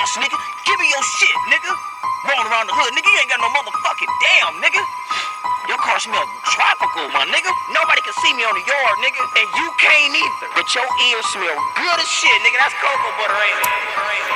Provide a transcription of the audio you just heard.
boss, nigga. Give me your shit, nigga. Rolling around the hood, nigga. You ain't got no motherfucking damn, nigga. Your car smell tropical, my nigga. Nobody can see me on the yard, nigga. And you can't either. But your ears smell good as shit, nigga. That's cocoa butter, ain't it?